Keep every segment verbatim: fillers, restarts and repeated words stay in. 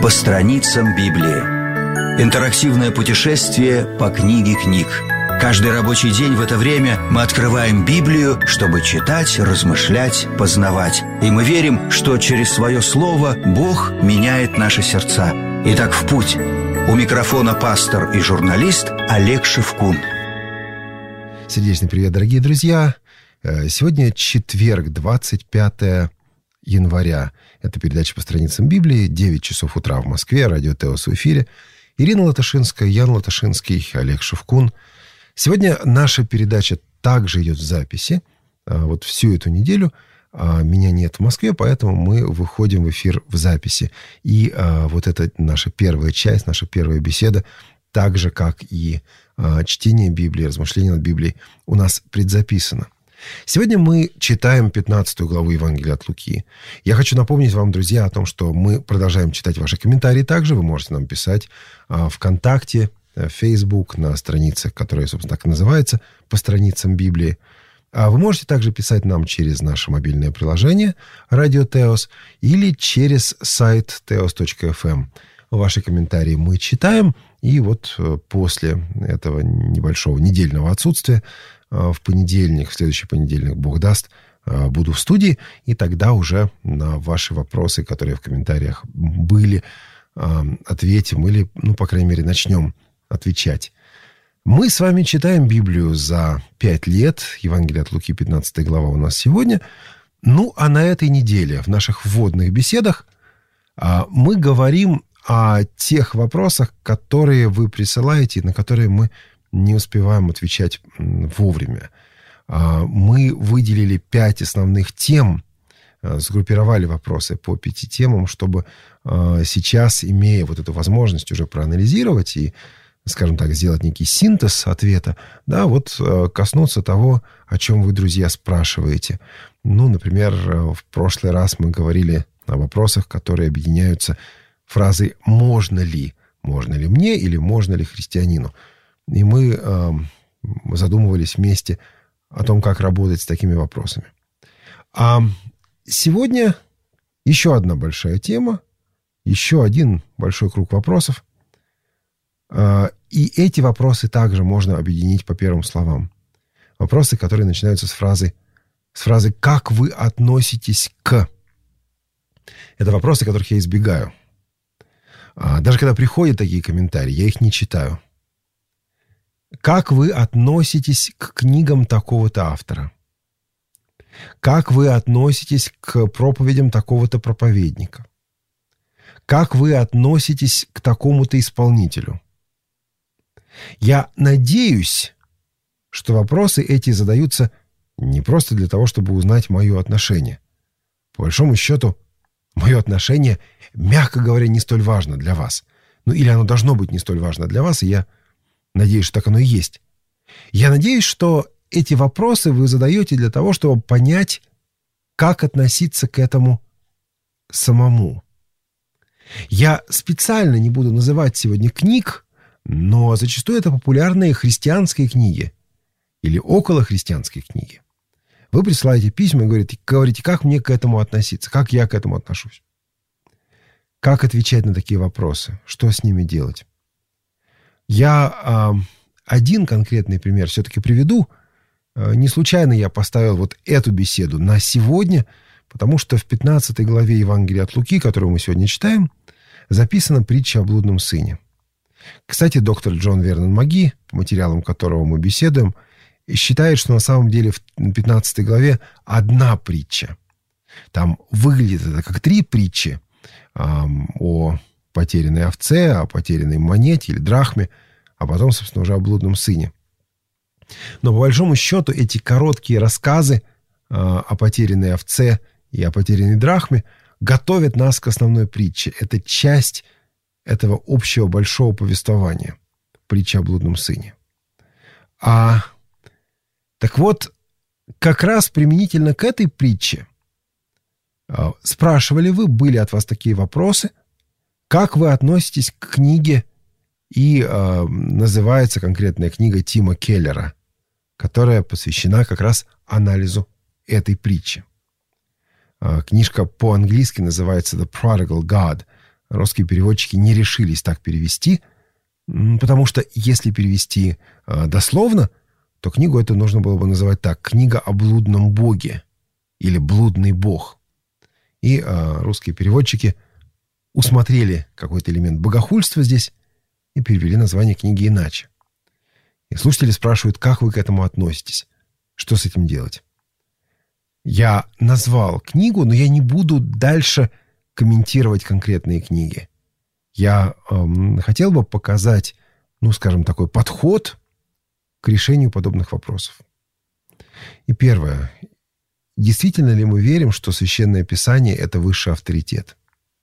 По страницам Библии. Интерактивное путешествие по книге книг. Каждый рабочий день в это время мы открываем Библию, чтобы читать, размышлять, познавать. И мы верим, что через свое слово Бог меняет наши сердца. Итак, в путь. У микрофона пастор и журналист Олег Шевкун. Сердечный привет, дорогие друзья. Сегодня четверг, двадцать пятое января. Это передача по страницам Библии. девять часов утра в Москве. Радио Теос в эфире. Ирина Латышинская, Ян Латышинский, Олег Шевкун. Сегодня наша передача также идет в записи. Вот всю эту неделю меня нет в Москве, поэтому мы выходим в эфир в записи. И вот это наша первая часть, наша первая беседа, так же, как и чтение Библии, размышления над Библией, у нас предзаписано. Сегодня мы читаем пятнадцатую главу Евангелия от Луки. Я хочу напомнить вам, друзья, о том, что мы продолжаем читать ваши комментарии также. Вы можете нам писать ВКонтакте, Facebook, на странице, которая, собственно, так и называется, «По страницам Библии». А вы можете также писать нам через наше мобильное приложение «Радио Теос» или через сайт теос точка эф эм. Ваши комментарии мы читаем, и вот после этого небольшого недельного отсутствия в понедельник, в следующий понедельник, Бог даст, буду в студии, и тогда уже на ваши вопросы, которые в комментариях были, ответим или, ну, по крайней мере, начнем отвечать. Мы с вами читаем Библию за пять лет. Евангелие от Луки, пятнадцатая глава у нас сегодня. Ну, а на этой неделе в наших вводных беседах мы говорим о тех вопросах, которые вы присылаете, на которые мы не успеваем отвечать вовремя. Мы выделили пять основных тем, сгруппировали вопросы по пяти темам, чтобы сейчас, имея вот эту возможность уже проанализировать и, скажем так, сделать некий синтез ответа, да, вот коснуться того, о чем вы, друзья, спрашиваете. Ну, например, в прошлый раз мы говорили о вопросах, которые объединяются фразой «можно ли?», «можно ли мне?» или «можно ли христианину?». И мы э, задумывались вместе о том, как работать с такими вопросами. А сегодня еще одна большая тема, еще один большой круг вопросов. И эти вопросы также можно объединить по первым словам. Вопросы, которые начинаются с фразы, с фразы «как вы относитесь к?». Это вопросы, которых я избегаю. Даже когда приходят такие комментарии, я их не читаю. Как вы относитесь к книгам такого-то автора? Как вы относитесь к проповедям такого-то проповедника? Как вы относитесь к такому-то исполнителю? Я надеюсь, что вопросы эти задаются не просто для того, чтобы узнать мое отношение. По большому счету, мое отношение, мягко говоря, не столь важно для вас. Ну, или оно должно быть не столь важно для вас, и я надеюсь, что так оно и есть. Я надеюсь, что эти вопросы вы задаете для того, чтобы понять, как относиться к этому самому. Я специально не буду называть сегодня книг, но зачастую это популярные христианские книги или околохристианские книги. Вы присылаете письма и говорите, говорите, как мне к этому относиться, как я к этому отношусь. Как отвечать на такие вопросы, что с ними делать. Я э, один конкретный пример все-таки приведу. Э, не случайно я поставил вот эту беседу на сегодня, потому что в пятнадцатой главе Евангелия от Луки, которую мы сегодня читаем, записана притча о блудном сыне. Кстати, доктор Джон Вернон Маги, по материалам которого мы беседуем, считает, что на самом деле в пятнадцатой главе одна притча. Там выглядит это как три притчи эм, о потерянной овце, о потерянной монете или драхме, а потом, собственно, уже о блудном сыне. Но по большому счету эти короткие рассказы э, о потерянной овце и о потерянной драхме готовят нас к основной притче. Это часть этого общего большого повествования. Притча о блудном сыне. А так вот, как раз применительно к этой притче э, спрашивали вы, были от вас такие вопросы, как вы относитесь к книге, и э, называется конкретная книга Тима Келлера, которая посвящена как раз анализу этой притчи. Книжка по-английски называется «The Prodigal God», русские переводчики не решились так перевести, потому что если перевести дословно, то книгу эту нужно было бы называть так: «Книга о блудном боге» или «Блудный бог». И а, русские переводчики усмотрели какой-то элемент богохульства здесь и перевели название книги иначе. И слушатели спрашивают, как вы к этому относитесь? Что с этим делать? Я назвал книгу, но я не буду дальше комментировать конкретные книги. Я эм, хотел бы показать, ну, скажем, такой подход к решению подобных вопросов. И первое. Действительно ли мы верим, что Священное Писание — это высший авторитет?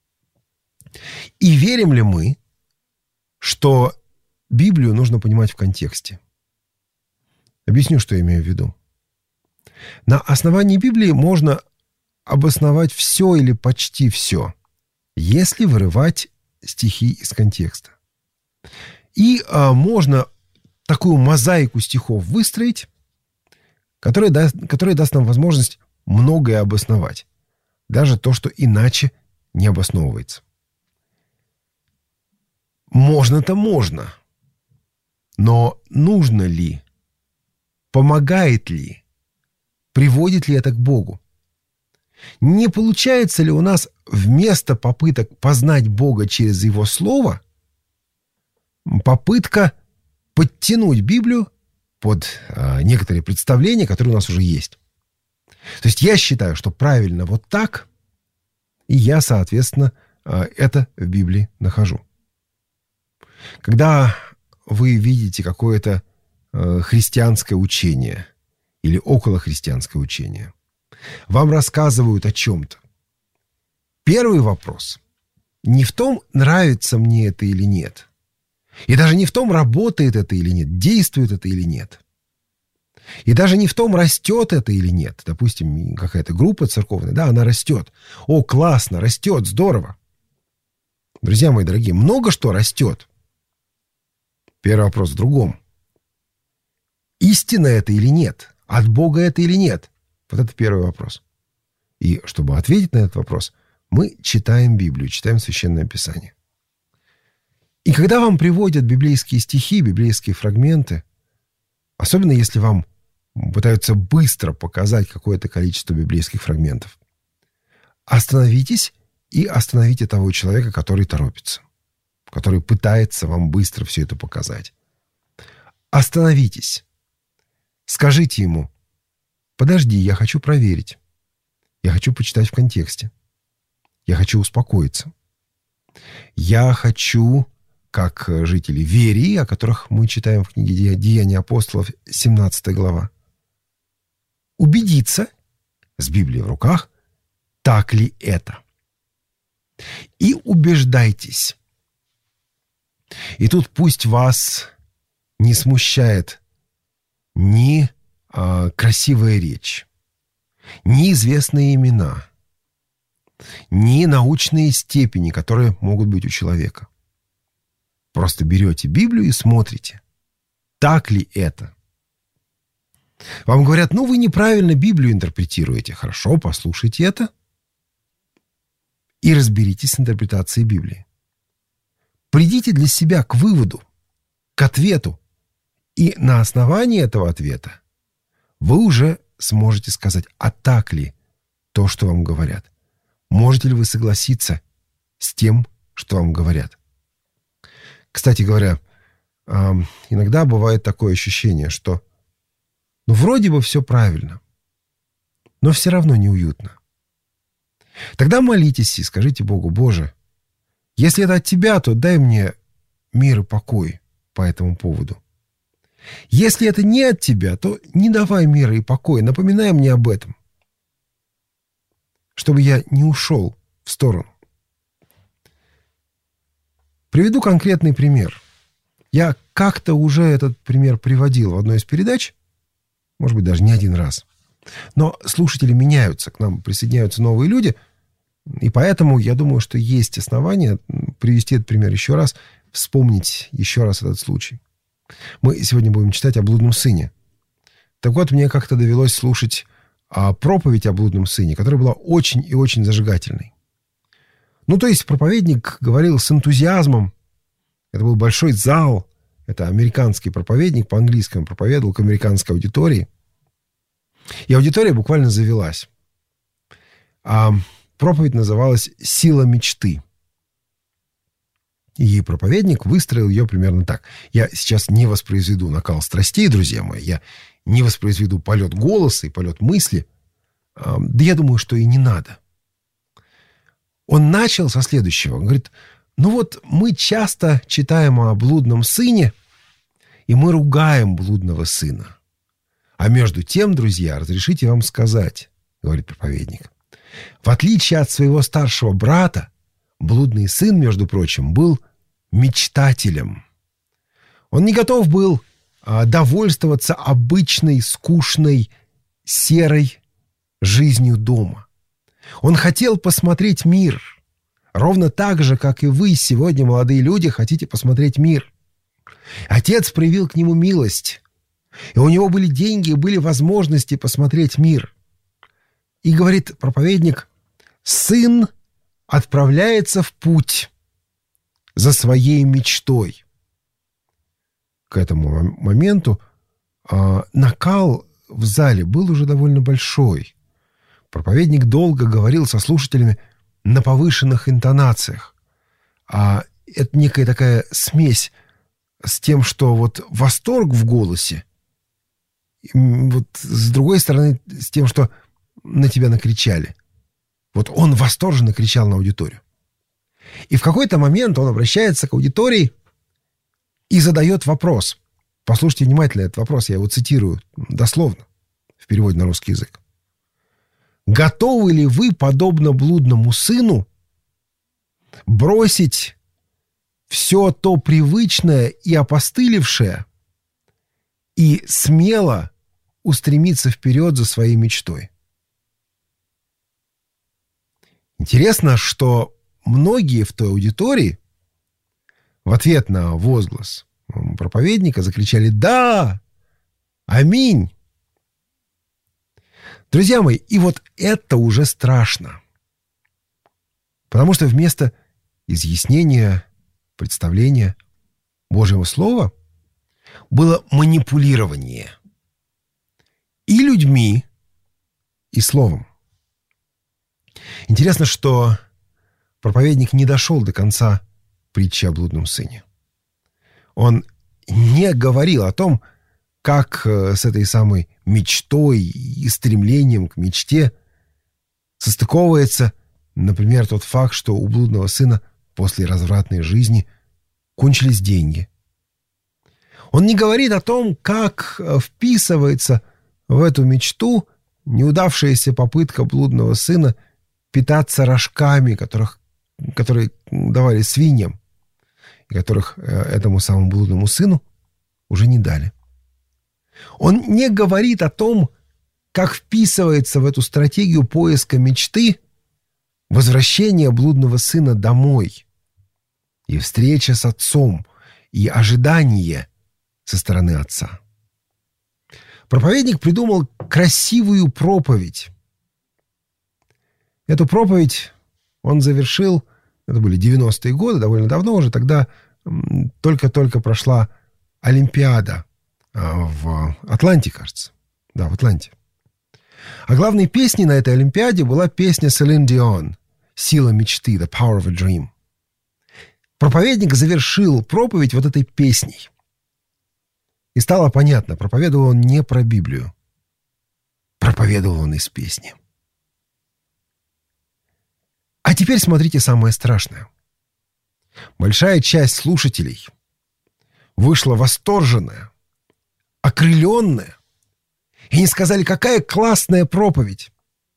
И верим ли мы, что Библию нужно понимать в контексте? Объясню, что я имею в виду. На основании Библии можно обосновать все или почти все, если вырывать стихи из контекста. И а, можно такую мозаику стихов выстроить, которая даст, которая даст нам возможность многое обосновать. Даже то, что иначе не обосновывается. Можно-то можно. Но нужно ли? Помогает ли? Приводит ли это к Богу? Не получается ли у нас вместо попыток познать Бога через Его Слово попытка подтянуть Библию под а, некоторые представления, которые у нас уже есть? То есть я считаю, что правильно вот так, и я, соответственно, а, это в Библии нахожу. Когда вы видите какое-то а, христианское учение или околохристианское учение, вам рассказывают о чем-то. Первый вопрос не в том, нравится мне это или нет. И даже не в том, работает это или нет, действует это или нет. И даже не в том, растет это или нет. Допустим, какая-то группа церковная, да, она растет. О, классно, растет, здорово. Друзья мои дорогие, много что растет. Первый вопрос в другом. Истина это или нет? От Бога это или нет? Вот это первый вопрос. И чтобы ответить на этот вопрос, мы читаем Библию, читаем Священное Писание. И когда вам приводят библейские стихи, библейские фрагменты, особенно если вам пытаются быстро показать какое-то количество библейских фрагментов, остановитесь и остановите того человека, который торопится, который пытается вам быстро все это показать. Остановитесь. Скажите ему: подожди, я хочу проверить. Я хочу почитать в контексте. Я хочу успокоиться. Я хочу, как жители Верии, о которых мы читаем в книге «Деяния апостолов», семнадцатая глава, убедиться с Библией в руках, так ли это. И убеждайтесь. И тут пусть вас не смущает ни а, красивая речь, ни известные имена, ни научные степени, которые могут быть у человека. Просто берете Библию и смотрите, так ли это. Вам говорят: ну, вы неправильно Библию интерпретируете. Хорошо, послушайте это и разберитесь с интерпретацией Библии. Придите для себя к выводу, к ответу. И на основании этого ответа вы уже сможете сказать, а так ли то, что вам говорят. Можете ли вы согласиться с тем, что вам говорят. Кстати говоря, иногда бывает такое ощущение, что ну, вроде бы все правильно, но все равно неуютно. Тогда молитесь и скажите Богу: Боже, если это от Тебя, то дай мне мир и покой по этому поводу. Если это не от Тебя, то не давай мира и покоя, напоминай мне об этом, чтобы я не ушел в сторону. Приведу конкретный пример. Я как-то уже этот пример приводил в одной из передач, может быть, даже не один раз. Но слушатели меняются, к нам присоединяются новые люди, и поэтому я думаю, что есть основания привести этот пример еще раз, вспомнить еще раз этот случай. Мы сегодня будем читать о блудном сыне. Так вот, мне как-то довелось слушать проповедь о блудном сыне, которая была очень и очень зажигательной. Ну, то есть проповедник говорил с энтузиазмом. Это был большой зал. Это американский проповедник, по-английски он проповедовал к американской аудитории. И аудитория буквально завелась. А проповедь называлась «Сила мечты». И проповедник выстроил ее примерно так. Я сейчас не воспроизведу накал страстей, друзья мои. Я не воспроизведу полет голоса и полет мысли. Да я думаю, что и не надо. Он начал со следующего. Он говорит, ну вот мы часто читаем о блудном сыне, и мы ругаем блудного сына. А между тем, друзья, разрешите вам сказать, говорит проповедник, в отличие от своего старшего брата, блудный сын, между прочим, был мечтателем. Он не готов был а, довольствоваться обычной, скучной, серой жизнью дома. Он хотел посмотреть мир, ровно так же, как и вы сегодня, молодые люди, хотите посмотреть мир. Отец проявил к нему милость, и у него были деньги, и были возможности посмотреть мир. И говорит проповедник, сын отправляется в путь за своей мечтой. К этому моменту а, накал в зале был уже довольно большой. Проповедник долго говорил со слушателями на повышенных интонациях. А это некая такая смесь с тем, что вот восторг в голосе, вот с другой стороны, с тем, что на тебя накричали. Вот он восторженно кричал на аудиторию. И в какой-то момент он обращается к аудитории и задает вопрос. Послушайте внимательно этот вопрос, я его цитирую дословно в переводе на русский язык. Готовы ли вы, подобно блудному сыну, бросить все то привычное и опостылевшее и смело устремиться вперед за своей мечтой? Интересно, что многие в той аудитории в ответ на возглас проповедника закричали «Да! Аминь!». Друзья мои, и вот это уже страшно. Потому что вместо изъяснения, представления Божьего Слова было манипулирование и людьми, и Словом. Интересно, что проповедник не дошел до конца притчи о блудном сыне. Он не говорил о том, как с этой самой мечтой и стремлением к мечте состыковывается, например, тот факт, что у блудного сына после развратной жизни кончились деньги. Он не говорит о том, как вписывается в эту мечту неудавшаяся попытка блудного сына питаться рожками, которых, которые давали свиньям, и которых этому самому блудному сыну уже не дали. Он не говорит о том, как вписывается в эту стратегию поиска мечты возвращение блудного сына домой и встреча с отцом и ожидание со стороны отца. Проповедник придумал красивую проповедь. Эту проповедь он завершил, это были девяностые годы, довольно давно уже, тогда только-только прошла Олимпиада в Атланте, кажется. Да, в Атланте. А главной песней на этой Олимпиаде была песня Селин Дион «Сила мечты», «The Power of a Dream». Проповедник завершил проповедь вот этой песней. И стало понятно, проповедовал он не про Библию. Проповедовал он из песни. А теперь смотрите самое страшное. Большая часть слушателей вышла восторженная, окрыленная, и не сказали, какая классная проповедь.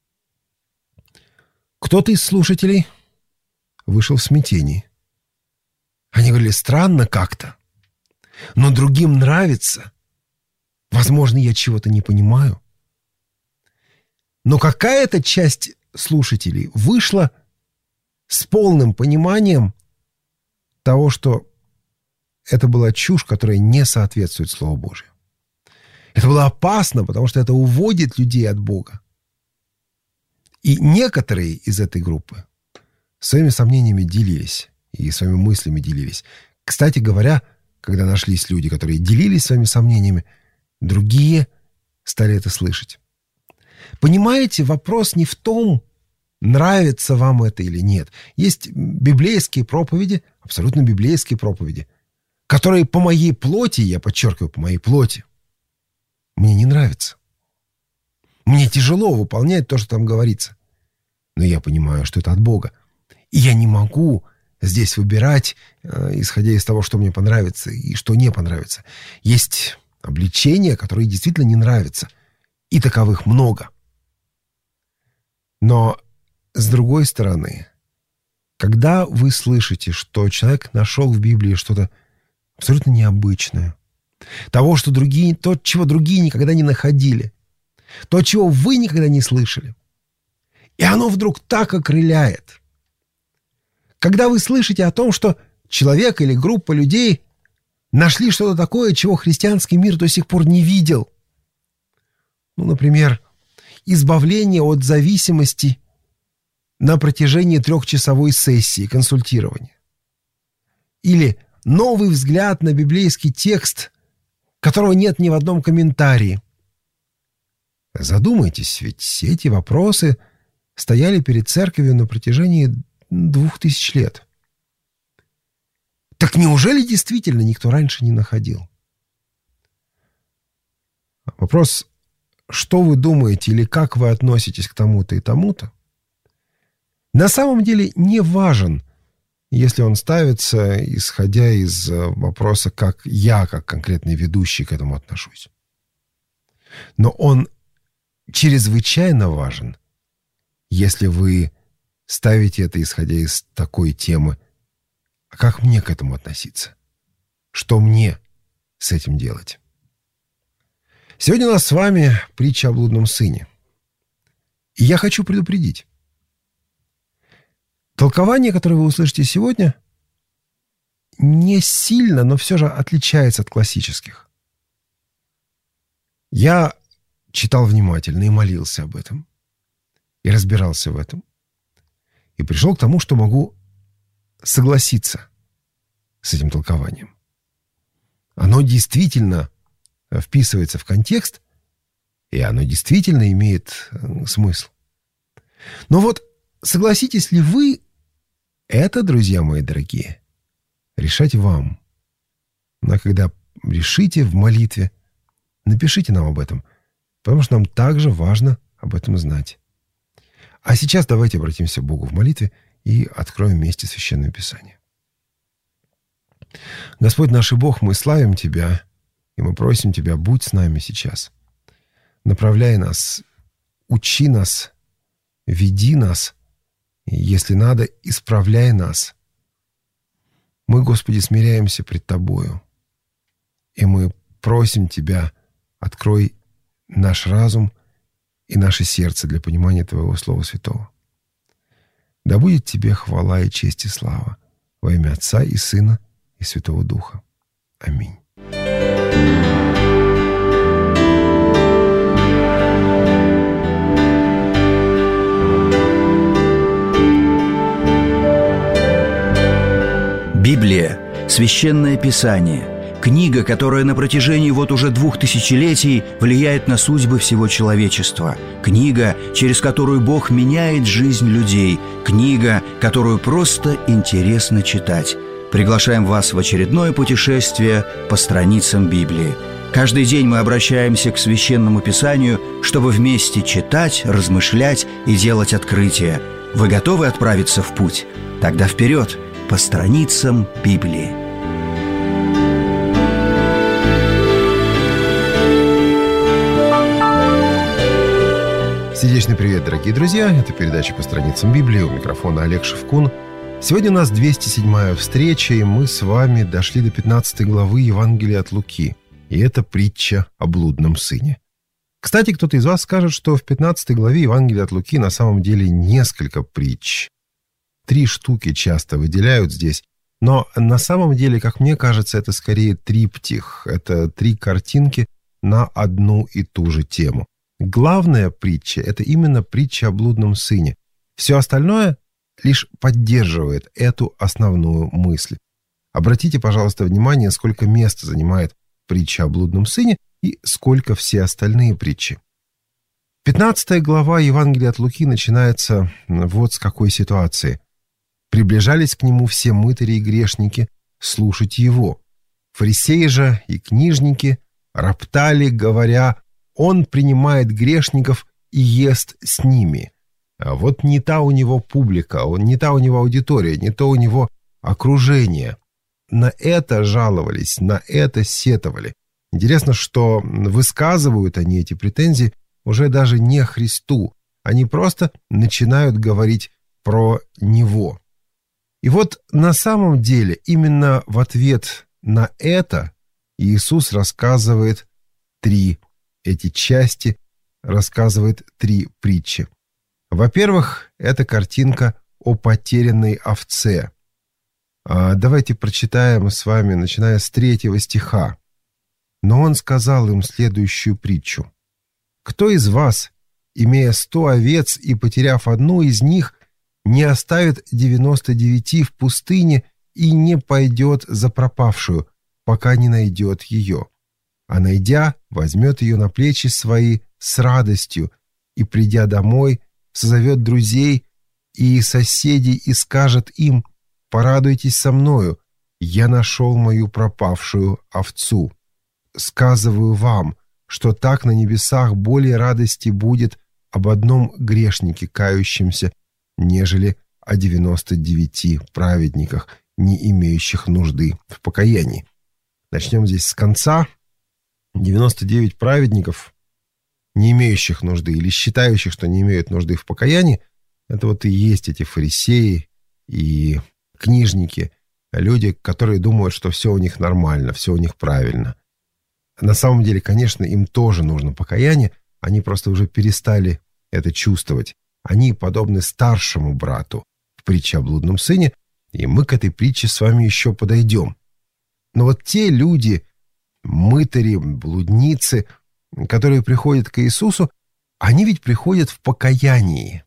Кто-то из слушателей вышел в смятении. Они говорили, странно как-то, но другим нравится. Возможно, я чего-то не понимаю. Но какая-то часть слушателей вышла с полным пониманием того, что это была чушь, которая не соответствует Слову Божию. Это было опасно, потому что это уводит людей от Бога. И некоторые из этой группы своими сомнениями делились и своими мыслями делились. Кстати говоря, когда нашлись люди, которые делились своими сомнениями, другие стали это слышать. Понимаете, вопрос не в том, нравится вам это или нет. Есть библейские проповеди, абсолютно библейские проповеди, которые по моей плоти, я подчеркиваю, по моей плоти, мне не нравятся. Мне тяжело выполнять то, что там говорится. Но я понимаю, что это от Бога. И я не могу здесь выбирать, исходя из того, что мне понравится и что не понравится. Есть обличения, которые действительно не нравятся. И таковых много. Но, с другой стороны, когда вы слышите, что человек нашел в Библии что-то абсолютно необычное, того, что другие, то, чего другие никогда не находили, то, чего вы никогда не слышали, и оно вдруг так окрыляет. Когда вы слышите о том, что человек или группа людей нашли что-то такое, чего христианский мир до сих пор не видел. Ну, например, избавление от зависимости на протяжении трехчасовой сессии консультирования. Или новый взгляд на библейский текст, которого нет ни в одном комментарии. Задумайтесь, ведь все эти вопросы стояли перед церковью на протяжении двух тысяч лет. Так неужели действительно никто раньше не находил? Вопрос, что вы думаете или как вы относитесь к тому-то и тому-то, на самом деле не важен, если он ставится, исходя из вопроса, как я, как конкретный ведущий, к этому отношусь. Но он чрезвычайно важен, если вы ставите это, исходя из такой темы. А как мне к этому относиться? Что мне с этим делать? Сегодня у нас с вами притча о блудном сыне. И я хочу предупредить. Толкование, которое вы услышите сегодня, не сильно, но все же отличается от классических. Я читал внимательно и молился об этом. И разбирался в этом. И пришел к тому, что могу согласиться с этим толкованием. Оно действительно вписывается в контекст, и оно действительно имеет смысл. Но вот согласитесь ли вы, это, друзья мои дорогие, решать вам. Но когда решите в молитве, напишите нам об этом, потому что нам также важно об этом знать. А сейчас давайте обратимся к Богу в молитве и откроем вместе Священное Писание. Господь наш и Бог, мы славим Тебя, и мы просим Тебя, будь с нами сейчас. Направляй нас, учи нас, веди нас, и, если надо, исправляй нас. Мы, Господи, смиряемся пред Тобою, и мы просим Тебя, открой наш разум и наше сердце для понимания Твоего Слова Святого. Да будет Тебе хвала и честь и слава во имя Отца и Сына и Святого Духа. Аминь. Библия – Священное Писание, книга, которая на протяжении вот уже двух тысячелетий влияет на судьбы всего человечества, книга, через которую Бог меняет жизнь людей, книга, которую просто интересно читать. Приглашаем вас в очередное путешествие по страницам Библии. Каждый день мы обращаемся к Священному Писанию, чтобы вместе читать, размышлять и делать открытия. Вы готовы отправиться в путь? Тогда вперед, по страницам Библии. Сердечный привет, дорогие друзья. Это передача «По страницам Библии». У микрофона Олег Шевкун. Сегодня у нас двести седьмая встреча, и мы с вами дошли до пятнадцатой главы Евангелия от Луки. И это притча о блудном сыне. Кстати, кто-то из вас скажет, что в пятнадцатой главе Евангелия от Луки на самом деле несколько притч. Три штуки часто выделяют здесь. Но на самом деле, как мне кажется, это скорее триптих. Это три картинки на одну и ту же тему. Главная притча – это именно притча о блудном сыне. Все остальное – лишь поддерживает эту основную мысль. Обратите, пожалуйста, внимание, сколько места занимает притча о блудном сыне и сколько все остальные притчи. пятнадцатая глава Евангелия от Луки начинается вот с какой ситуации. «Приближались к нему все мытари и грешники слушать его. Фарисеи же и книжники роптали, говоря: он принимает грешников и ест с ними». А вот не та у него публика, он, не та у него аудитория, не то у него окружение. На это жаловались, на это сетовали. Интересно, что высказывают они эти претензии уже даже не Христу. Они просто начинают говорить про Него. И вот на самом деле именно в ответ на это Иисус рассказывает три эти части, рассказывает три притчи. Во-первых, это картинка о потерянной овце. Давайте прочитаем с вами, начиная с третьего стиха. «Но он сказал им следующую притчу. Кто из вас, имея сто овец и потеряв одну из них, не оставит девяносто девяти в пустыне и не пойдет за пропавшую, пока не найдет ее? А найдя, возьмет ее на плечи свои с радостью и, придя домой, созовет друзей и соседей и скажет им: порадуйтесь со мною, я нашел мою пропавшую овцу. Сказываю вам, что так на небесах более радости будет об одном грешнике, кающемся, нежели о девяноста девяти праведниках, не имеющих нужды в покаянии». Начнем здесь с конца. девяносто девять праведников, не имеющих нужды или считающих, что не имеют нужды в покаянии, это вот и есть эти фарисеи и книжники, люди, которые думают, что все у них нормально, все у них правильно. На самом деле, конечно, им тоже нужно покаяние, они просто уже перестали это чувствовать. Они подобны старшему брату в притче о блудном сыне, и мы к этой притче с вами еще подойдем. Но вот те люди, мытари, блудницы, которые приходят к Иисусу, они ведь приходят в покаянии.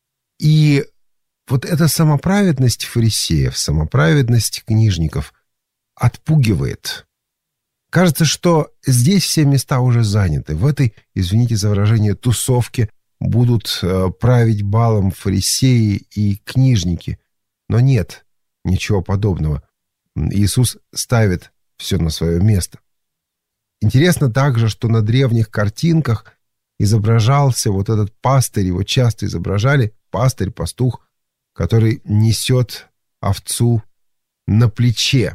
И вот эта самоправедность фарисеев, самоправедность книжников отпугивает. Кажется, что здесь все места уже заняты. В этой, извините за выражение, тусовке будут э, править балом фарисеи и книжники. Но нет ничего подобного. Иисус ставит все на свое место. Интересно также, что на древних картинках изображался вот этот пастырь, его часто изображали, пастырь, пастух, который несет овцу на плече.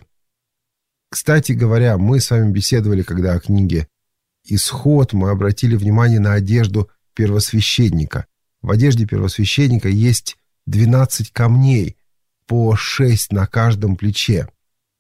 Кстати говоря, мы с вами беседовали, когда о книге «Исход», мы обратили внимание на одежду первосвященника. В одежде первосвященника есть двенадцать камней, по шесть на каждом плече,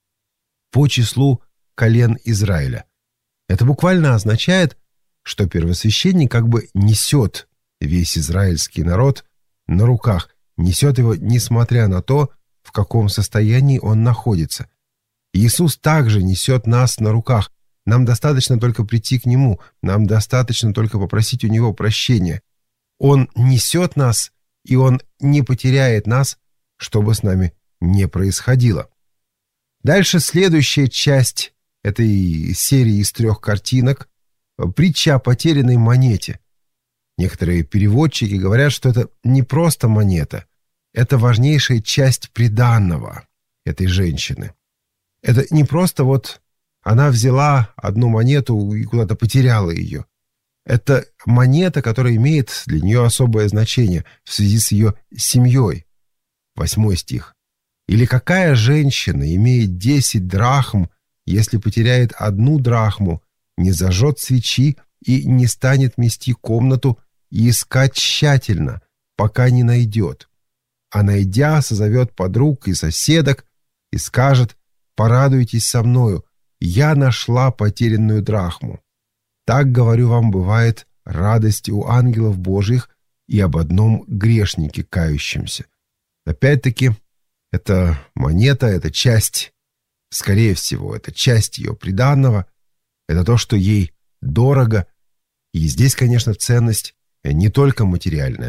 по числу колен Израиля. Это буквально означает, что первосвященник как бы несет весь израильский народ на руках, несет его, несмотря на то, в каком состоянии он находится. Иисус также несет нас на руках. Нам достаточно только прийти к Нему, нам достаточно только попросить у Него прощения. Он несет нас, и Он не потеряет нас, что бы с нами ни происходило. Дальше следующая часть этой серии из трех картинок — притча о потерянной монете. Некоторые переводчики говорят, что это не просто монета, это важнейшая часть приданого этой женщины. Это не просто вот она взяла одну монету и куда-то потеряла ее. Это монета, которая имеет для нее особое значение в связи с ее семьей. Восьмой стих. «Или какая женщина имеет десять драхм, если потеряет одну драхму, не зажжет свечи и не станет мести комнату и искать тщательно, пока не найдет, а найдя, созовет подруг и соседок и скажет: порадуйтесь со мною, я нашла потерянную драхму. Так, говорю вам, бывает радость у ангелов Божьих и об одном грешнике кающемся». Опять-таки, это монета, это часть, скорее всего, это часть ее приданого, это то, что ей дорого. И здесь, конечно, ценность не только материальная.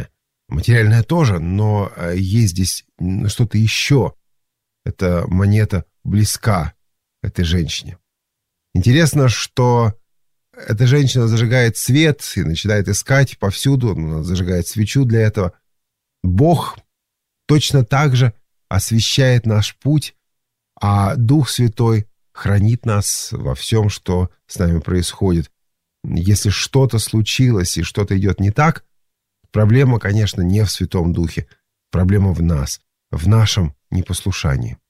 Материальное тоже, но есть здесь что-то еще. Эта монета близка этой женщине. Интересно, что эта женщина зажигает свет и начинает искать повсюду, она зажигает свечу для этого. Бог точно так же освещает наш путь, а Дух Святой хранит нас во всем, что с нами происходит. Если что-то случилось и что-то идет не так, проблема, конечно, не в Святом Духе. Проблема в нас, в нашем непослушании.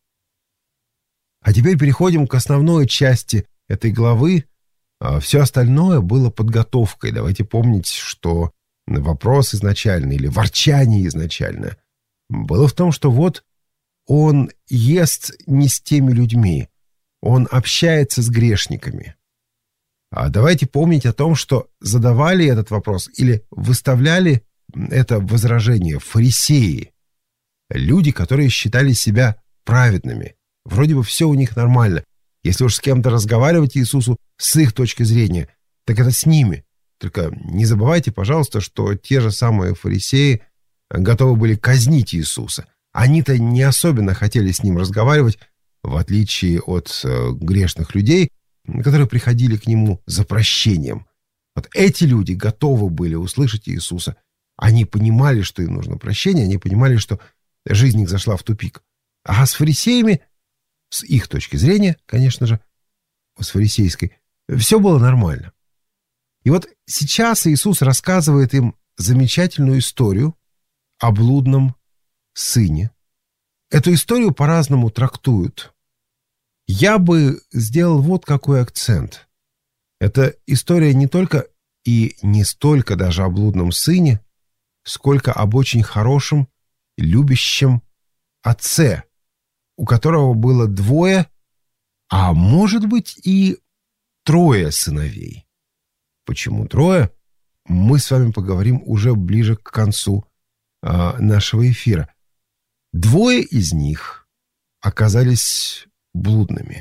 А теперь переходим к основной части этой главы. Все остальное было подготовкой. Давайте помнить, что вопрос изначальный или ворчание изначальное было в том, что вот он ест не с теми людьми, он общается с грешниками. А давайте помнить о том, что задавали этот вопрос или выставляли это возражение фарисеи, люди, которые считали себя праведными. Вроде бы все у них нормально. Если уж с кем-то разговаривать Иисусу с их точки зрения, так это с ними. Только не забывайте, пожалуйста, что те же самые фарисеи готовы были казнить Иисуса. Они-то не особенно хотели с ним разговаривать, в отличие от э, грешных людей, которые приходили к нему за прощением. Вот эти люди готовы были услышать Иисуса. Они понимали, что им нужно прощение, они понимали, что жизнь их зашла в тупик. А с фарисеями, с их точки зрения, конечно же, с фарисейской, все было нормально. И вот сейчас Иисус рассказывает им замечательную историю о блудном сыне. Эту историю по-разному трактуют. Я бы сделал вот какой акцент. Это история не только и не столько даже о блудном сыне, сколько об очень хорошем, любящем отце, у которого было двое, а может быть и трое сыновей. Почему трое? Мы с вами поговорим уже ближе к концу э, нашего эфира. Двое из них оказались блудными.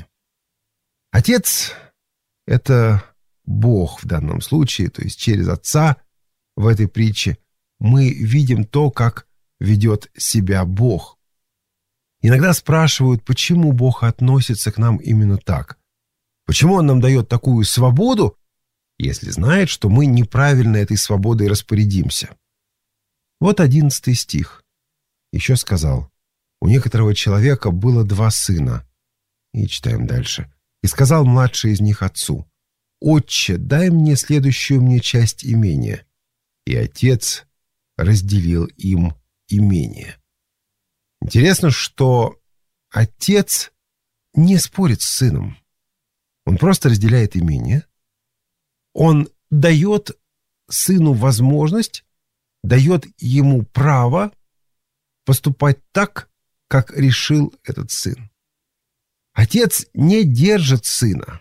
Отец — это Бог в данном случае, то есть через отца в этой притче мы видим то, как ведет себя Бог. Иногда спрашивают, почему Бог относится к нам именно так? Почему Он нам дает такую свободу, если знает, что мы неправильно этой свободой распорядимся? Вот одиннадцатый стих. Еще сказал: у некоторого человека было два сына. И читаем дальше. И сказал младший из них отцу: «Отче, дай мне следующую мне часть имения». И отец разделил им имение. Интересно, что отец не спорит с сыном. Он просто разделяет имение. Он дает сыну возможность, дает ему право поступать так, как решил этот сын. Отец не держит сына.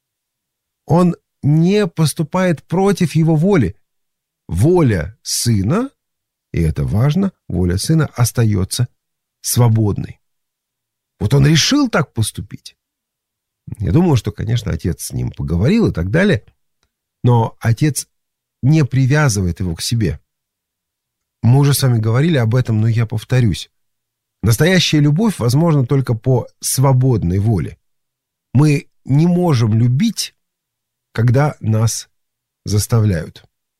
Он не поступает против его воли. Воля сына, и это важно, воля сына остается свободной. Вот он решил так поступить. Я думаю, что, конечно, отец с ним поговорил и так далее, но отец не привязывает его к себе. Мы уже с вами говорили об этом, но я повторюсь. Настоящая любовь возможна только по свободной воле. Мы не можем любить, когда нас заставляют.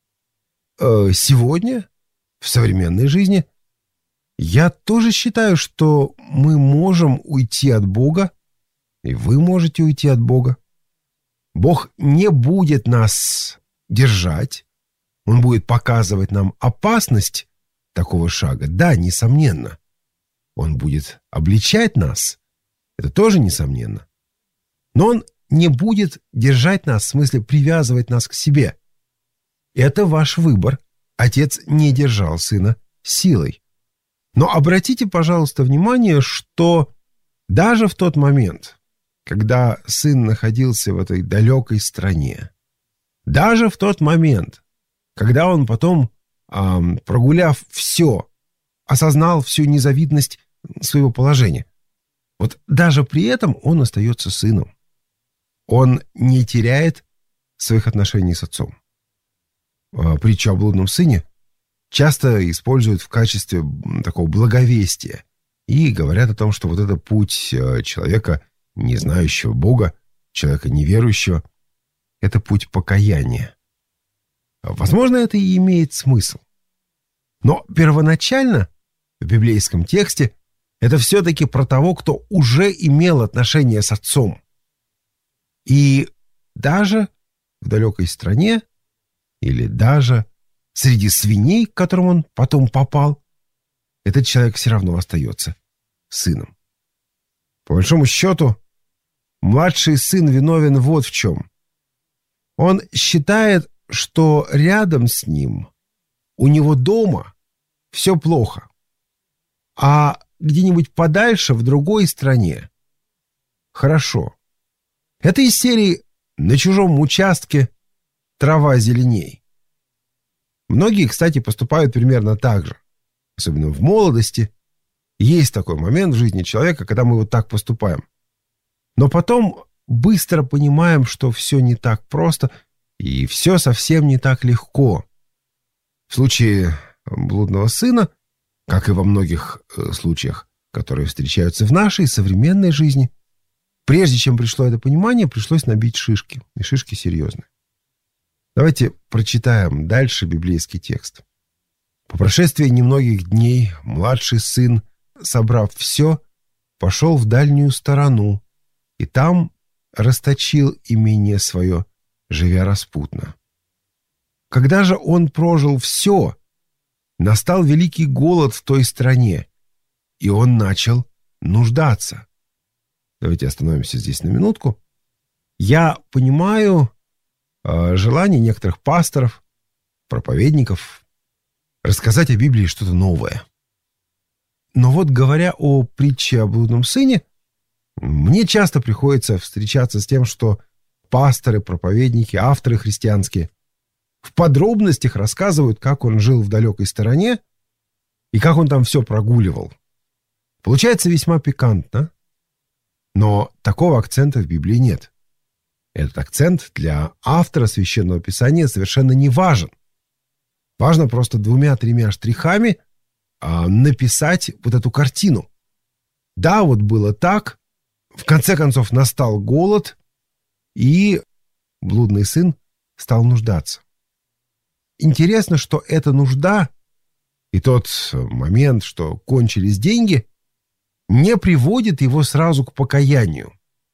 Сегодня, в современной жизни, я тоже считаю, что мы можем уйти от Бога, и вы можете уйти от Бога. Бог не будет нас держать, Он будет показывать нам опасность такого шага. Да, несомненно. Он будет обличать нас, это тоже несомненно. Но Он не будет держать нас, в смысле привязывать нас к себе. Это ваш выбор. Отец не держал сына силой. Но обратите, пожалуйста, внимание, что даже в тот момент, когда сын находился в этой далекой стране, даже в тот момент, когда он потом, эм, прогуляв все, осознал всю незавидность своего положения, вот даже при этом он остается сыном. Он не теряет своих отношений с отцом. Притча о блудном сыне часто используют в качестве такого благовестия и говорят о том, что вот это путь человека, не знающего Бога, человека неверующего, это путь покаяния. Возможно, это и имеет смысл. Но первоначально в библейском тексте это все-таки про того, кто уже имел отношения с Отцом. И даже в далекой стране или даже среди свиней, к которым он потом попал, этот человек все равно остается сыном. По большому счету, младший сын виновен вот в чем. Он считает, что рядом с ним, у него дома, все плохо. А где-нибудь подальше, в другой стране, хорошо. Это из серии «На чужом участке трава зеленей». Многие, кстати, поступают примерно так же. Особенно в молодости. Есть такой момент в жизни человека, когда мы вот так поступаем. Но потом быстро понимаем, что все не так просто, и все совсем не так легко. В случае блудного сына, как и во многих э, случаях, которые встречаются в нашей современной жизни, прежде чем пришло это понимание, пришлось набить шишки. И шишки серьезные. Давайте прочитаем дальше библейский текст. «По прошествии немногих дней младший сын, собрав все, пошел в дальнюю сторону, и там расточил имение свое, живя распутно. Когда же он прожил все, настал великий голод в той стране, и он начал нуждаться». Давайте остановимся здесь на минутку. Я понимаю э, желание некоторых пасторов, проповедников рассказать о Библии что-то новое. Но вот говоря о притче о блудном сыне, мне часто приходится встречаться с тем, что пасторы, проповедники, авторы христианские в подробностях рассказывают, как он жил в далекой стороне и как он там все прогуливал. Получается весьма пикантно, но такого акцента в Библии нет. Этот акцент для автора Священного Писания совершенно не важен. Важно просто двумя-тремя штрихами а, написать вот эту картину. Да, вот было так, в конце концов настал голод, и блудный сын стал нуждаться. Интересно, что эта нужда и тот момент, что кончились деньги, не приводит его сразу к покаянию.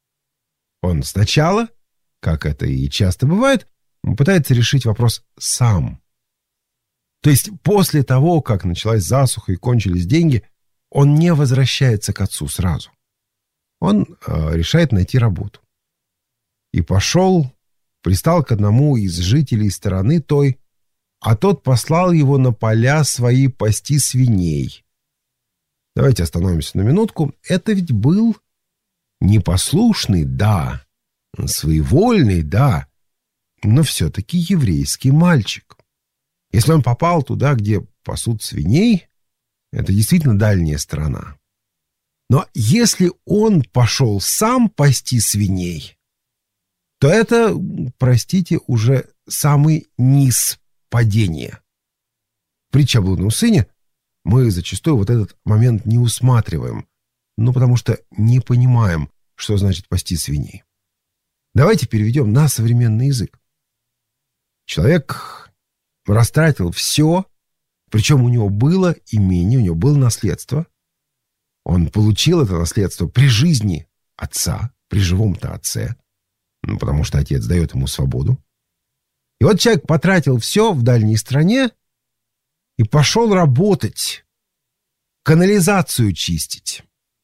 Он сначала, как это и часто бывает, пытается решить вопрос сам. То есть после того, как началась засуха и кончились деньги, он не возвращается к отцу сразу. Он э, решает найти работу. И пошел, пристал к одному из жителей стороны той, а тот послал его на поля свои пасти свиней. Давайте остановимся на минутку. Это ведь был непослушный, да, своевольный, да, но все-таки еврейский мальчик. Если он попал туда, где пасут свиней, это действительно дальняя страна. Но если он пошел сам пасти свиней, то это, простите, уже самый низ падения. Притча о блудном сыне мы зачастую вот этот момент не усматриваем, ну потому что не понимаем, что значит пасти свиней. Давайте переведем на современный язык. Человек растратил все, причем у него было имение, у него было наследство. Он получил это наследство при жизни отца, при живом-то отце, ну, потому что отец дает ему свободу. И вот человек потратил все в дальней стране и пошел работать, канализацию чистить.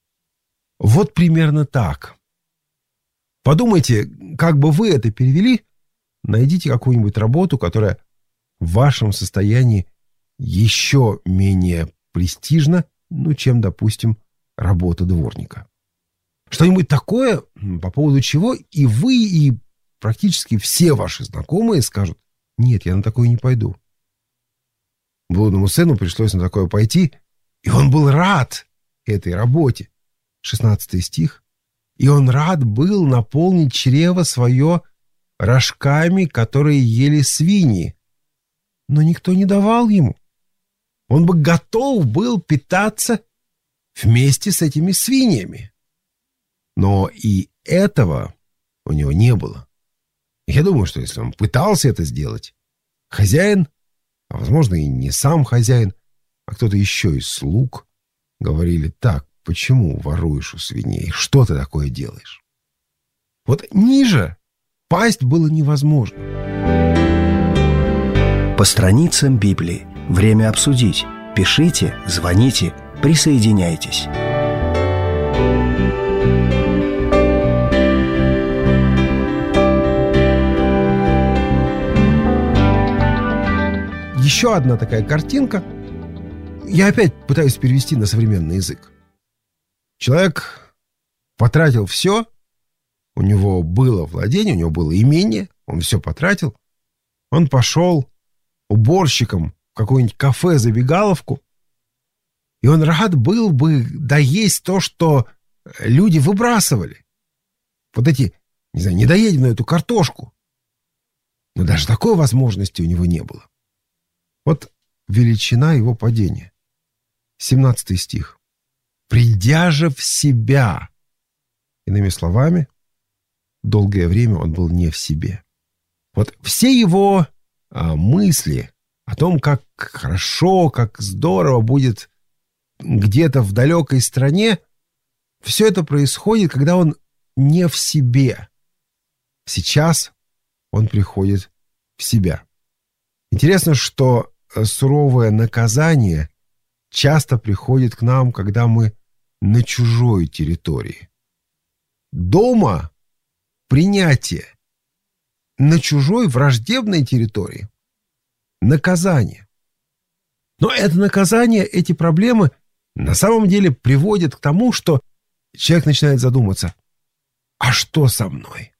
Вот примерно так. Подумайте, как бы вы это перевели, найдите какую-нибудь работу, которая в вашем состоянии еще менее престижна, ну, чем, допустим, работа дворника. Что-нибудь такое, по поводу чего и вы, и практически все ваши знакомые скажут: нет, я на такое не пойду. Блудному сыну пришлось на такое пойти, и он был рад этой работе. шестнадцатый стих. И он рад был наполнить чрево свое рожками, которые ели свиньи. Но никто не давал ему. Он бы готов был питаться вместе с этими свиньями. Но и этого у него не было. Я думаю, что если он пытался это сделать, хозяин, а возможно и не сам хозяин, а кто-то еще из слуг, говорили: так, почему воруешь у свиней? Что ты такое делаешь? Вот ниже пасть было невозможно. По страницам Библии. Время обсудить. Пишите, звоните, присоединяйтесь. Еще одна такая картинка. Я опять пытаюсь перевести на современный язык. Человек потратил все. У него было владение, у него было имение. Он все потратил. Он пошел уборщиком в какое-нибудь кафе, забегаловку. И он рад был бы доесть то, что люди выбрасывали. Вот эти, не знаю, недоеденную эту картошку. Но даже такой возможности у него не было. Вот величина его падения. семнадцатый стих. «Придя же в себя». Иными словами, долгое время он был не в себе. Вот все его а, мысли о том, как хорошо, как здорово будет где-то в далекой стране, все это происходит, когда он не в себе. Сейчас он приходит в себя. Интересно, что суровое наказание часто приходит к нам, когда мы на чужой территории. Дома принятие, на чужой враждебной территории наказание. Но это наказание, эти проблемы на самом деле приводят к тому, что человек начинает задуматься: а что со мной?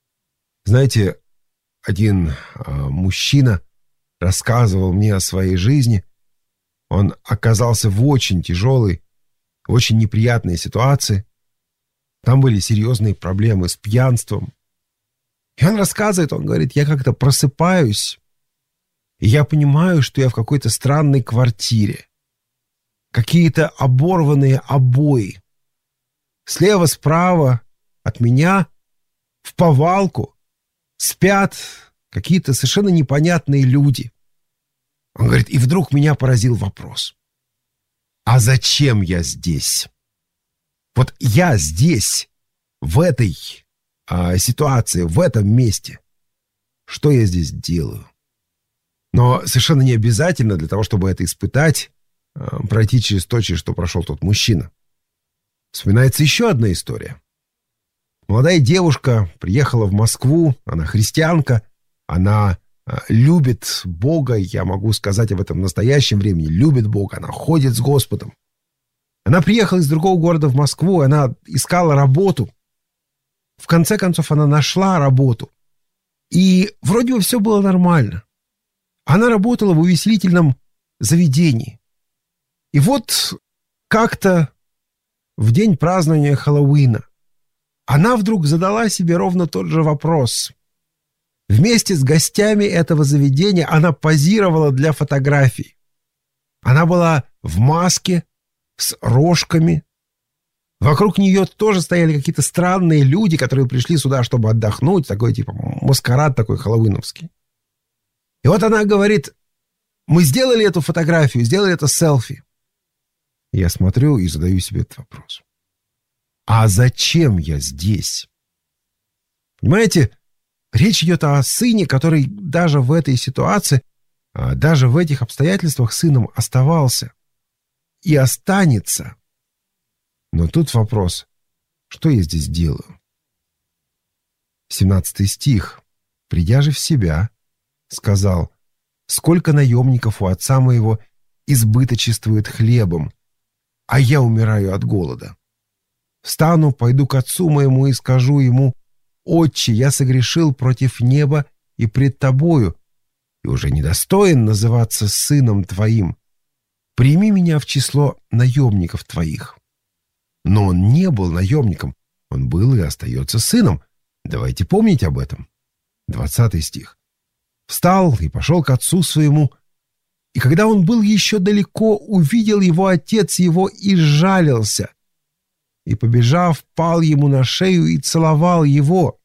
Знаете, один а, мужчина рассказывал мне о своей жизни. Он оказался в очень тяжелой, очень неприятной ситуации. Там были серьезные проблемы с пьянством. И он рассказывает, он говорит: я как-то просыпаюсь, и я понимаю, что я в какой-то странной квартире. Какие-то оборванные обои. Слева, справа от меня в повалку спят какие-то совершенно непонятные люди. Он говорит: и вдруг меня поразил вопрос: а зачем я здесь? Вот я здесь, в этой а, ситуации, в этом месте. Что я здесь делаю? Но совершенно не обязательно для того, чтобы это испытать, а, пройти через то, через что прошел тот мужчина. Вспоминается еще одна история. Молодая девушка приехала в Москву, она христианка, она а, любит Бога, я могу сказать об этом в настоящем времени, любит Бога, она ходит с Господом. Она приехала из другого города в Москву, она искала работу. В конце концов, она нашла работу. И вроде бы все было нормально. Она работала в увеселительном заведении. И вот как-то в день празднования Хэллоуина она вдруг задала себе ровно тот же вопрос. Вместе с гостями этого заведения она позировала для фотографий. Она была в маске, с рожками. Вокруг нее тоже стояли какие-то странные люди, которые пришли сюда, чтобы отдохнуть. Такой типа маскарад такой хэллоуиновский. И вот она говорит: мы сделали эту фотографию, сделали это селфи. И я смотрю и задаю себе этот вопрос: а зачем я здесь? Понимаете, речь идет о сыне, который даже в этой ситуации, даже в этих обстоятельствах сыном оставался и останется. Но тут вопрос: что я здесь делаю? семнадцатый стих. «Придя же в себя, сказал: сколько наемников у отца моего избыточествует хлебом, а я умираю от голода. Встану, пойду к отцу моему и скажу ему: Отче, я согрешил против неба и пред тобою, и уже недостоин называться сыном твоим. Прими меня в число наемников твоих». Но он не был наемником, он был и остается сыном. Давайте помнить об этом. двадцатый стих. «Встал и пошел к отцу своему, И когда он был еще далеко, увидел его отец его и сжалился. И, побежав, пал ему на шею и целовал его.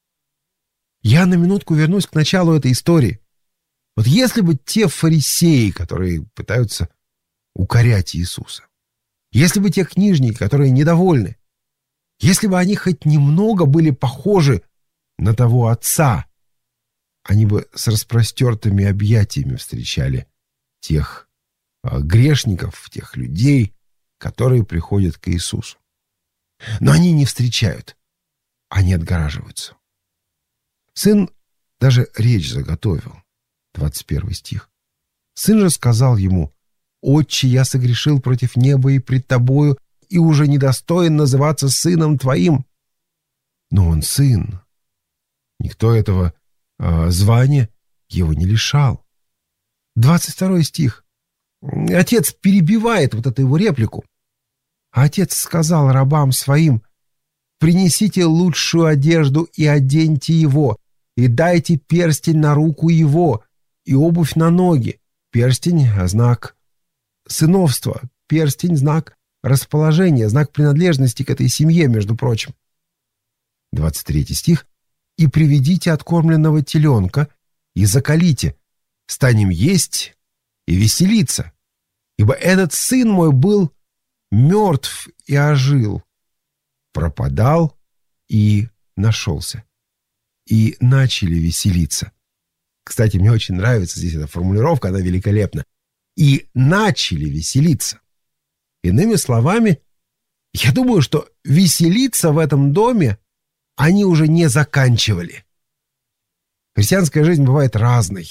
Я на минутку вернусь к началу этой истории. Вот если бы те фарисеи, которые пытаются укорять Иисуса, если бы те книжники, которые недовольны, если бы они хоть немного были похожи на того отца, они бы с распростертыми объятиями встречали тех грешников, тех людей, которые приходят к Иисусу. Но они не встречают, они отгораживаются. Сын даже речь заготовил. двадцать первый стих. Сын же сказал ему: «Отче, я согрешил против неба и пред тобою, и уже недостоин называться сыном твоим». Но он сын. Никто этого э, звания его не лишал. двадцать второй стих. Отец перебивает вот эту его реплику. А отец сказал рабам своим: «Принесите лучшую одежду и оденьте его, и дайте перстень на руку его, и обувь на ноги». Перстень — знак сыновства, перстень — знак расположения, знак принадлежности к этой семье, между прочим. двадцать третий стих. «И приведите откормленного теленка, и заколите, станем есть и веселиться, ибо этот сын мой был мертв и ожил, пропадал и нашелся». И начали веселиться. Кстати, мне очень нравится здесь эта формулировка, она великолепна. И начали веселиться. Иными словами, я думаю, что веселиться в этом доме они уже не заканчивали. Христианская жизнь бывает разной.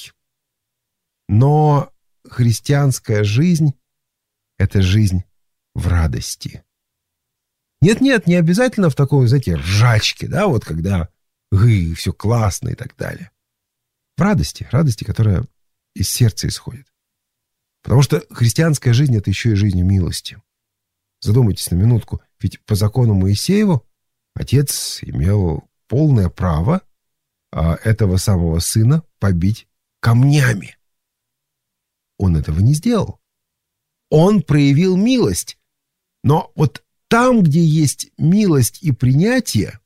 Но христианская жизнь — это жизнь в радости. Нет-нет, не обязательно в такой, знаете, ржачке, да, вот когда «гы», все классно и так далее. В радости, радости, которая из сердца исходит. Потому что христианская жизнь — это еще и жизнь милости. Задумайтесь на минутку, ведь по закону Моисееву отец имел полное право а, этого самого сына побить камнями. Он этого не сделал. Он проявил милость. Но вот там, где есть милость и принятие,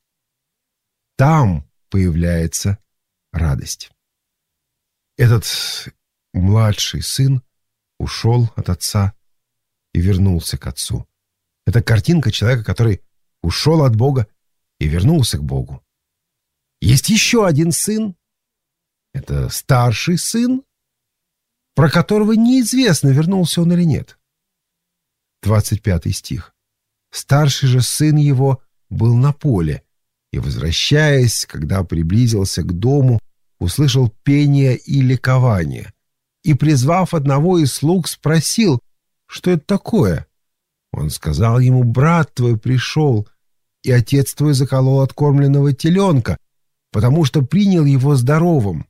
там появляется радость. Этот младший сын ушел от отца и вернулся к отцу. Это картинка человека, который ушел от Бога и вернулся к Богу. Есть еще один сын. Это старший сын, про которого неизвестно, вернулся он или нет. двадцать пятый стих. «Старший же сын его был на поле, и, возвращаясь, когда приблизился к дому, услышал пение и ликование, и, призвав одного из слуг, спросил, что это такое. Он сказал ему: брат твой пришел, и отец твой заколол откормленного теленка, потому что принял его здоровым.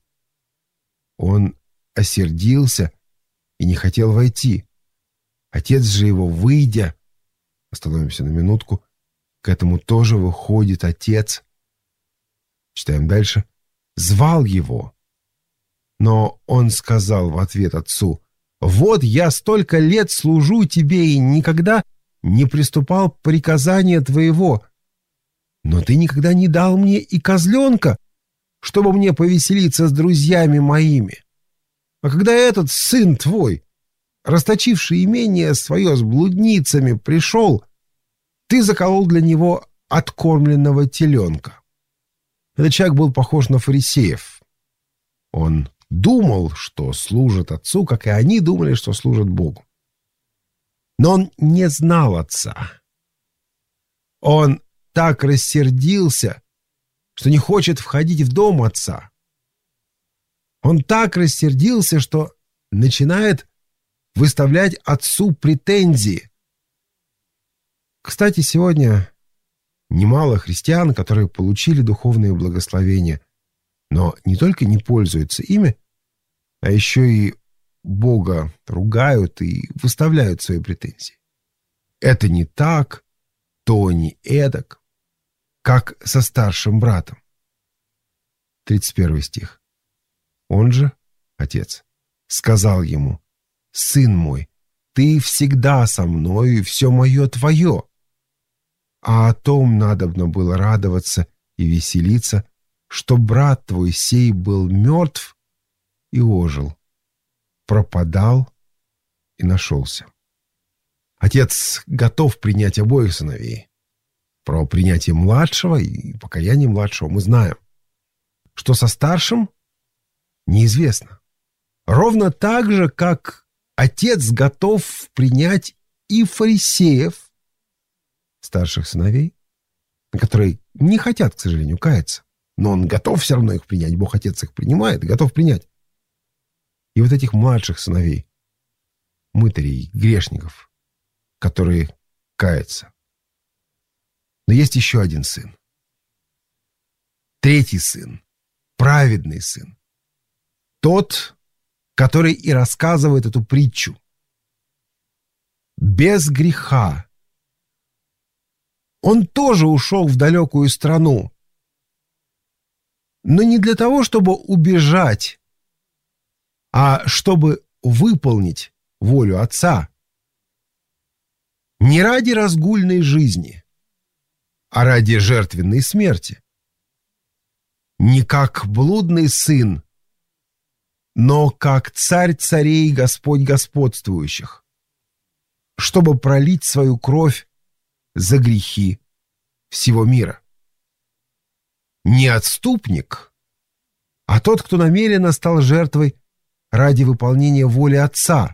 Он осердился и не хотел войти. Отец же его, выйдя, остановимся на минутку, к этому тоже выходит отец. Читаем дальше. Звал его. Но он сказал в ответ отцу: вот я столько лет служу тебе и никогда не приступал к приказанию твоего. Но ты никогда не дал мне и козленка, чтобы мне повеселиться с друзьями моими. А когда этот сын твой, расточивший имение свое с блудницами, пришел, ты заколол для него откормленного теленка». Этот человек был похож на фарисеев. Он думал, что служит отцу, как и они думали, что служат Богу. Но он не знал отца. Он так рассердился, что не хочет входить в дом отца. Он так рассердился, что начинает выставлять отцу претензии. Кстати, сегодня немало христиан, которые получили духовные благословения, но не только не пользуются ими, а еще и Бога ругают и выставляют свои претензии. Это не так, то не эдак, как со старшим братом. тридцать первый стих. Он же, отец, сказал ему: сын мой, ты всегда со мною, и все мое твое. А о том надобно было радоваться и веселиться, что брат твой сей был мертв и ожил, пропадал и нашелся. Отец готов принять обоих сыновей. Про принятие младшего и покаяние младшего мы знаем. Что со старшим, неизвестно. Ровно так же, как отец готов принять и фарисеев, старших сыновей, которые не хотят, к сожалению, каяться, но он готов все равно их принять. Бог Отец их принимает и готов принять. И вот этих младших сыновей, мытарей, грешников, которые каются. Но есть еще один сын. Третий сын. Праведный сын. Тот, который и рассказывает эту притчу. Без греха. Он тоже ушел в далекую страну. Но не для того, чтобы убежать, а чтобы выполнить волю Отца. Не ради разгульной жизни, а ради жертвенной смерти. Не как блудный сын, но как царь царей и Господь господствующих, чтобы пролить свою кровь за грехи всего мира. Не отступник, а тот, кто намеренно стал жертвой ради выполнения воли Отца.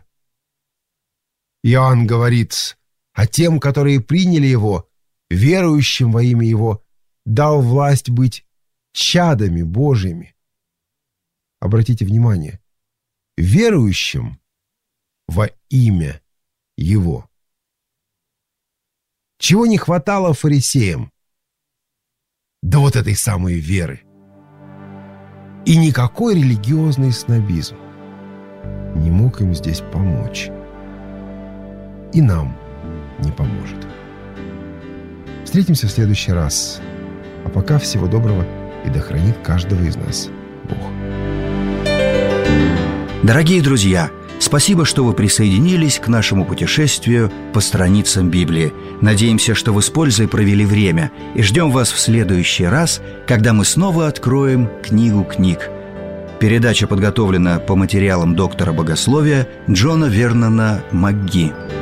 Иоанн говорит, а тем, которые приняли Его, верующим во имя Его, дал власть быть чадами Божьими. Обратите внимание, верующим во имя Его. Чего не хватало фарисеям? Да вот этой самой веры. И никакой религиозный снобизм не мог им здесь помочь. И нам не поможет. Встретимся в следующий раз. А пока всего доброго и да хранит каждого из нас Бог. Дорогие друзья, спасибо, что вы присоединились к нашему путешествию по страницам Библии. Надеемся, что вы с пользой провели время, и ждем вас в следующий раз, когда мы снова откроем книгу книг. Передача подготовлена по материалам доктора богословия Джона Вернона МакГи.